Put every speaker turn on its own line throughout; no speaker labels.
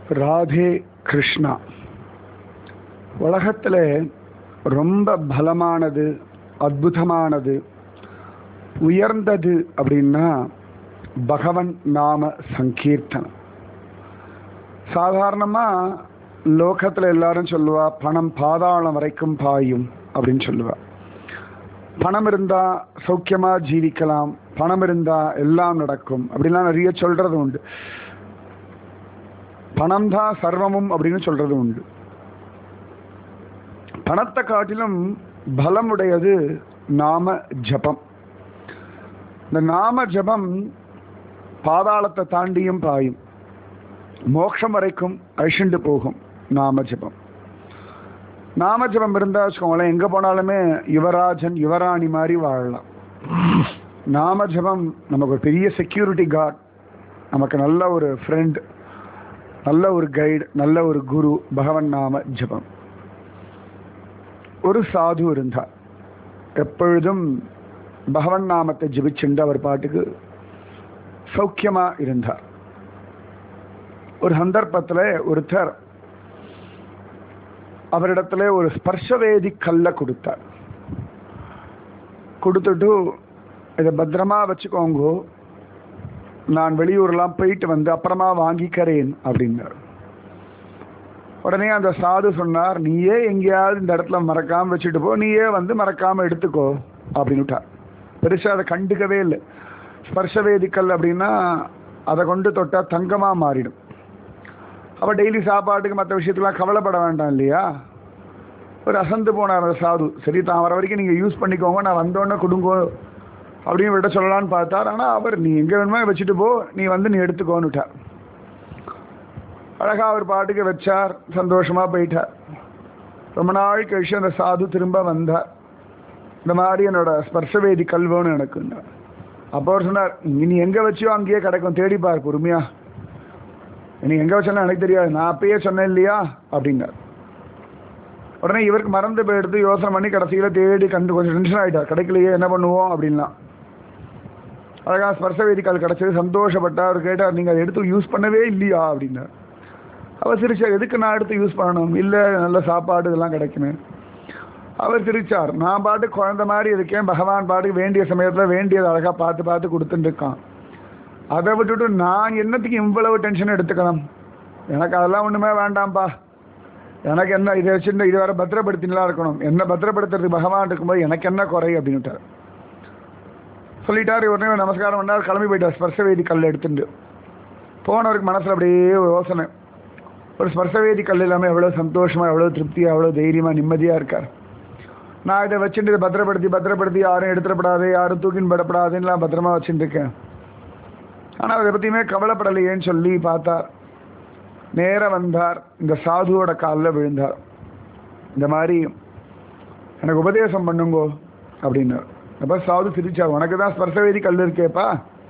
ராதே கிருஷ்ணா. உலகத்தில் ரொம்ப பலமானது, அற்புதமானது, உயர்ந்தது அப்படின்னா பகவன் நாம சங்கீர்த்தனம். சாதாரணமாக லோகத்தில் எல்லாரும் சொல்லுவா பணம் பாதாளம் வரைக்கும் பாயும் அப்படின்னு சொல்லுவா. பணம் இருந்தால் சௌக்கியமாக ஜீவிக்கலாம், பணம் இருந்தால் எல்லாம் நடக்கும் அப்படின்லாம் நிறைய சொல்கிறது உண்டு. பணம் தான் சர்வமும் அப்படின்னு சொல்கிறது உண்டு. பணத்தை காட்டிலும் பலமுடையது நாம ஜபம். இந்த நாம ஜபம் பாதாளத்தை தாண்டியும் பாயும், மோட்சம் வரைக்கும் அழிச்சுண்டு போகும். நாம ஜபம் நாம ஜபம் இருந்தால் வச்சுக்கோங்களேன், எங்கே போனாலுமே யுவராஜன் யுவராணி மாதிரி வாழலாம். நாம ஜபம் நமக்கு ஒரு பெரிய செக்யூரிட்டி கார்டு, நமக்கு நல்ல ஒரு ஃப்ரெண்ட், நல்ல ஒரு கைடு, நல்ல ஒரு குரு. பகவன் நாம ஜபம். ஒரு சாது இருந்தார், எப்பொழுதும் பகவன் நாமத்தை ஜபிச்சுண்டு அவர் பாட்டுக்கு சௌக்கியமா இருந்தார். ஒரு சந்தர்ப்பத்தில் ஒருத்தர் அவரிடத்துல ஒரு ஸ்பர்ஷவேதி கல்லை கொடுத்தார். கொடுத்துட்டு இதை பத்திரமா வச்சுக்கோங்க, நான் வெளியூர்லாம் போயிட்டு வந்து அப்புறமா வாங்கிக்கிறேன் அப்படின்னார். உடனே அந்த சாது சொன்னார், நீயே எங்கேயாவது இந்த இடத்துல மறக்காமல் வச்சுட்டு போ, நீயே வந்து மறக்காமல் எடுத்துக்கோ அப்படின்னுட்டார். பெருசாக அதை கண்டுக்கவே இல்லை. ஸ்பர்ஷவேதிக்கல் அப்படின்னா அதை கொண்டு தொட்டால் தங்கமாக மாறிடும். அப்போ டெய்லி சாப்பாட்டுக்கு மற்ற விஷயத்துலாம் கவலைப்பட வேண்டாம் இல்லையா. ஒரு அசந்து போனார் அந்த சாது. சரி, தான் வர வரைக்கும் நீங்கள் யூஸ் பண்ணிக்கோங்க, நான் வந்தோடனே கொடுங்கோ அப்படின்னு விட சொல்லலான்னு பார்த்தார். ஆனால் அவர், நீ எங்கே வேணுமா வச்சுட்டு போ, நீ வந்து நீ எடுத்துக்கோன்னுட்டார். அழகாக அவர் பாட்டுக்கு வச்சார், சந்தோஷமாக போயிட்டார். ரொம்ப நாள் கழிச்சு அந்த சாது திரும்ப வந்தார். இந்த மாதிரி என்னோட ஸ்பர்ஷவேதி கல்வன்னு எனக்குன்னா. அப்போ அவர் சொன்னார், நீ எங்கே வச்சியோ அங்கேயே கிடைக்கும், தேடிப்பார் பொறுமையா. நீ எங்கே வச்சோன்னா எனக்கு தெரியாது, நான் அப்பயே சொன்னேன் இல்லையா அப்படின்னார். உடனே இவருக்கு மறந்து போயிடுத்து, யோசனை பண்ணி கடைசியில் தேடி கண்டு கொஞ்சம் டென்ஷன் ஆகிட்டார். கிடைக்கலையே, என்ன பண்ணுவோம் அப்படின்லாம். அழகாக ஸ்பர்ஷவேதி கல் கிடச்சது, சந்தோஷப்பட்டார். அவர் கேட்டார், நீங்கள் அதை எடுத்து யூஸ் பண்ணவே இல்லையா அப்படின்னார். அவர் சிரிச்சார், எதுக்கு நான் எடுத்து யூஸ் பண்ணணும், இல்லை நல்ல சாப்பாடு இதெல்லாம் கிடைக்குமே. அவர் சிரிச்சார், நான் பாட்டு குழந்தை மாதிரி இருக்கேன், பகவான் பாட்டுக்கு வேண்டிய சமயத்தில் வேண்டியதை அழகாக பார்த்து பார்த்து கொடுத்துட்டு இருக்கான். அதை விட்டுட்டு நான் என்னத்துக்கு இவ்வளவு டென்ஷன் எடுத்துக்கணும், எனக்கு அதெல்லாம் ஒன்றுமே வேண்டாம்ப்பா, எனக்கு என்ன இதை வச்சுட்டு இது வர பத்திரப்படுத்தினா இருக்கணும், என்ன பத்திரப்படுத்துறதுக்கு பகவான் இருக்கும்போது எனக்கு என்ன குறை அப்படின்னுட்டார். சொல்லிட்டார். உடனே நமஸ்காரம் பண்ணார், கிளம்பி போயிட்டார். ஸ்பர்ஷவேதி கல் எடுத்துட்டு போனவருக்கு மனசில் அப்படியே ஒரு யோசனை, ஒரு ஸ்பர்ஷவேதி கல் இல்லாமல் எவ்வளோ சந்தோஷமாக, எவ்வளோ திருப்தியாக, எவ்வளோ தைரியமாக, நிம்மதியாக இருக்கார். நான் இதை வச்சுட்டு இதை பத்திரப்படுத்தி யாரும் எடுத்துடப்படாது, யாரும் தூக்கின்னு படப்படாதுன்னெலாம் பத்திரமா வச்சுட்டு இருக்கேன். ஆனால் அதை பற்றியுமே கவலைப்படலையேன்னு சொல்லி பார்த்தார். நேராக வந்தார், இந்த சாதுவோட காலில் விழுந்தார். இந்த மாதிரி எனக்கு உபதேசம் பண்ணுங்கோ அப்படின்னார். அப்போ சாது சிரிச்சார், உனக்கு தான் ஸ்பர்ஷவேதி கல் இருக்கேப்பா,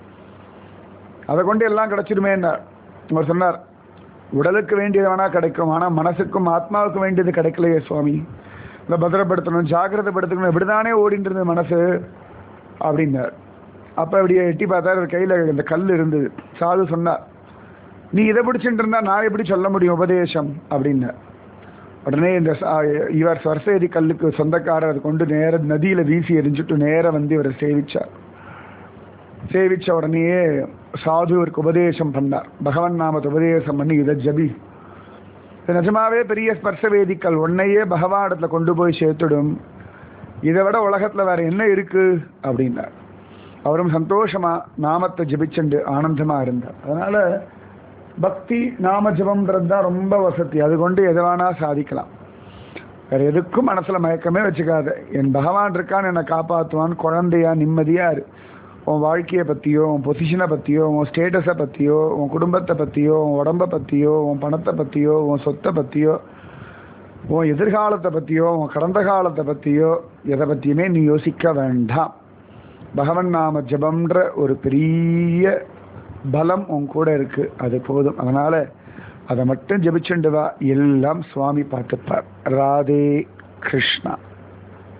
அதை கொண்டு எல்லாம் கிடச்சிடுமேன்னார். அவர் சொன்னார், உடலுக்கு வேண்டியது வேணால் கிடைக்கும், ஆனால் மனசுக்கும் ஆத்மாவுக்கு வேண்டியது கிடைக்கலையே சுவாமி, இந்த பத்திரப்படுத்தணும், ஜாக்கிரதைப்படுத்தணும், இப்படிதானே ஓடிட்டு இருந்தது மனசு அப்படின்னார். அப்போ அப்படியே எட்டி பார்த்தா கையில் இந்த கல் இருந்தது. சாது சொன்னார், நீ இதை பிடிச்சிட்டு இருந்தா நான் எப்படி சொல்ல முடியும் உபதேசம் அப்படின்னார். உடனே இந்த இவர் ஸ்பர்ஷவேதி கல்லுக்கு சொந்தக்காரர் அதை கொண்டு நேர நதியில் வீசி எரிஞ்சுட்டு நேராக வந்து இவரை சேவிச்சார். சேவிச்ச உடனேயே சாது இவருக்கு உபதேசம் பண்ணார். பகவன் நாமத்தை உபதேசம் பண்ணி இதை ஜபி, நிஜமாவே பெரிய ஸ்பர்ஷவேதிக்கல் உன்னையே பகவானிடத்தில் கொண்டு போய் சேர்த்துடும், இதை விட உலகத்தில் வேற என்ன இருக்கு அப்படின்னார். அவரும் சந்தோஷமா நாமத்தை ஜபிச்சுண்டு ஆனந்தமா இருந்தார். அதனால பக்தி நாம ஜபம்ன்றது தான் ரொம்ப வசதி. அது கொண்டு எதை வேணா சாதிக்கலாம். வேற எதுக்கும் மனசுல மயக்கமே வச்சுக்காத. என் பகவான் இருக்கான்னு என்னை காப்பாற்றுவான், குழந்தையா நிம்மதியா இரு. உன் வாழ்க்கையை பற்றியோ, உன் பொசிஷனை பற்றியோ, உன் ஸ்டேட்டஸை பற்றியோ, உன் குடும்பத்தை பற்றியோ, உன் உடம்பை பற்றியோ, உன் பணத்தை பற்றியோ, உன் சொத்தை பற்றியோ, உன் எதிர்காலத்தை பற்றியோ, உன் கடந்த காலத்தை பற்றியோ எதை பற்றியுமே நீ யோசிக்க வேண்டாம். பகவன் நாம ஜபம்ன்ற ஒரு பெரிய பலம் உன் கூட இருக்கு, அது போதும். அதனால அதை மட்டும் ஜபிச்சுண்டு வா, எல்லாம் சுவாமி பார்த்துப்பார். ராதே கிருஷ்ணா.